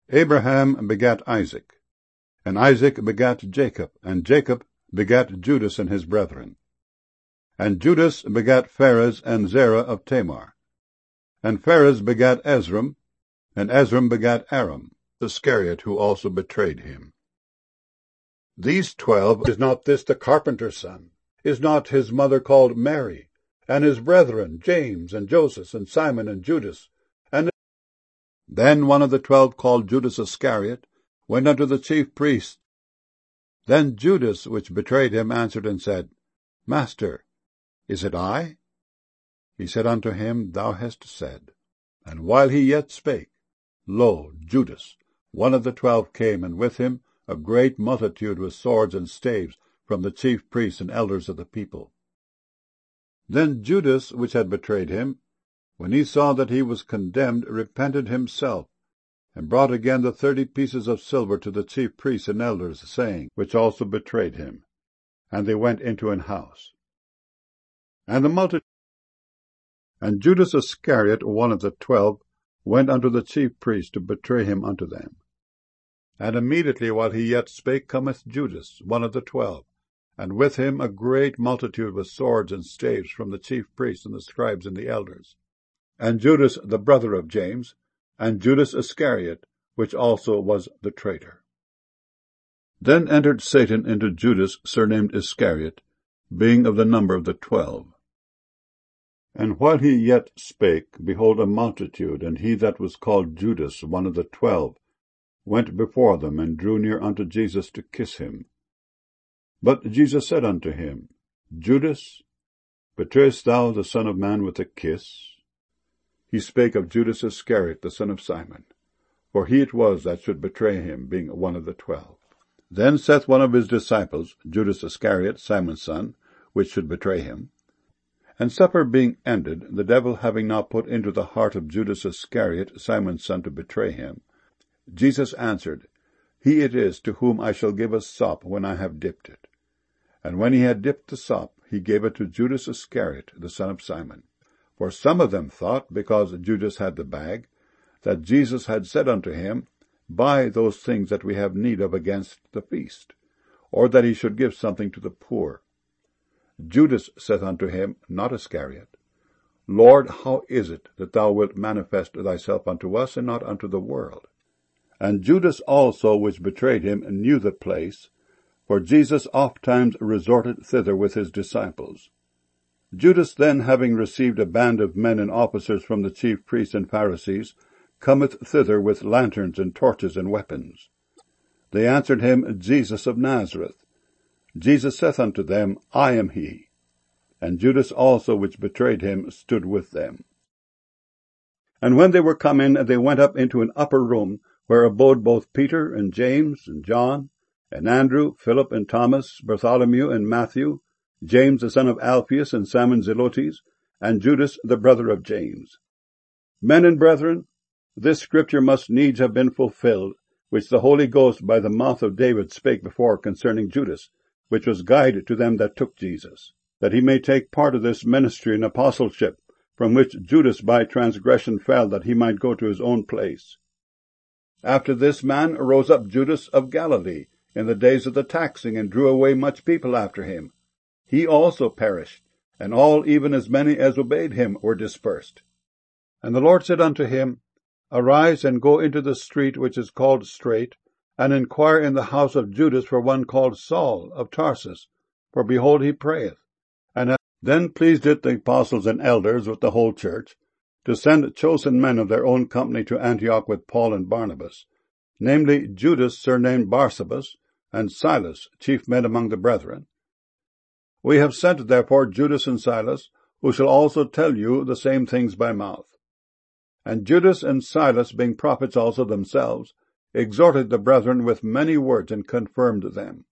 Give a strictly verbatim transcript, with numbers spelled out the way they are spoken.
Abraham begat Isaac, and Isaac begat Jacob, and Jacob begat Judas and his brethren. And Judas begat Phares and Zerah of Tamar. And Phares begat Ezram, and Ezram begat Aram, Iscariot, who also betrayed him. These twelve, is not this the carpenter's son? Is not his mother called Mary, and his brethren James and Joseph and Simon and Judas? And then one of the twelve, called Judas Iscariot, went unto the chief priests. Then Judas, which betrayed him, answered and said, Master, is it I? He said unto him, Thou hast said. And while he yet spake, lo, Judas, one of the twelve, came, and with him a great multitude with swords and staves from the chief priests and elders of the people. Then Judas, which had betrayed him, when he saw that he was condemned, repented himself, and brought again the thirty pieces of silver to the chief priests and elders, saying, which also betrayed him. And they went into an house. And the multitude And Judas Iscariot, one of the twelve, went unto the chief priests to betray him unto them. And immediately while he yet spake cometh Judas, one of the twelve, and with him a great multitude with swords and staves from the chief priests and the scribes and the elders. And Judas the brother of James, and Judas Iscariot, which also was the traitor. Then entered Satan into Judas, surnamed Iscariot, being of the number of the twelve. And while he yet spake, behold, a multitude, and he that was called Judas, one of the twelve, went before them, and drew near unto Jesus to kiss him. But Jesus said unto him, Judas, betrayest thou the Son of Man with a kiss? He spake of Judas Iscariot, the son of Simon, for he it was that should betray him, being one of the twelve. Then saith one of his disciples, Judas Iscariot, Simon's son, which should betray him. And supper being ended, the devil having now put into the heart of Judas Iscariot, Simon's son, to betray him, Jesus answered, He it is to whom I shall give a sop when I have dipped it. And when he had dipped the sop, he gave it to Judas Iscariot, the son of Simon. For some of them thought, because Judas had the bag, that Jesus had said unto him, Buy those things that we have need of against the feast, or that he should give something to the poor. Judas saith unto him, not Iscariot, Lord, how is it that thou wilt manifest thyself unto us, and not unto the world? And Judas also, which betrayed him, knew the place, for Jesus ofttimes resorted thither with his disciples. Judas then, having received a band of men and officers from the chief priests and Pharisees, cometh thither with lanterns and torches and weapons. They answered him, Jesus of Nazareth. Jesus saith unto them, I am he. And Judas also, which betrayed him, stood with them. And when they were come in, they went up into an upper room, where abode both Peter and James and John, and Andrew, Philip and Thomas, Bartholomew and Matthew, James the son of Alphaeus and Simon Zelotes, and Judas the brother of James. Men and brethren, this scripture must needs have been fulfilled, which the Holy Ghost by the mouth of David spake before concerning Judas, which was guide to them that took Jesus, that he may take part of this ministry and apostleship, from which Judas by transgression fell, that he might go to his own place. After this man arose up Judas of Galilee in the days of the taxing, and drew away much people after him. He also perished, and all, even as many as obeyed him, were dispersed. And the Lord said unto him, Arise, and go into the street which is called Straight, and inquire in the house of Judas for one called Saul of Tarsus, for behold, he prayeth. And then pleased it the apostles and elders with the whole church to send chosen men of their own company to Antioch with Paul and Barnabas, namely Judas surnamed Barsabas, and Silas, chief men among the brethren. We have sent therefore Judas and Silas, who shall also tell you the same things by mouth. And Judas and Silas, being prophets also themselves, exhorted the brethren with many words, and confirmed them.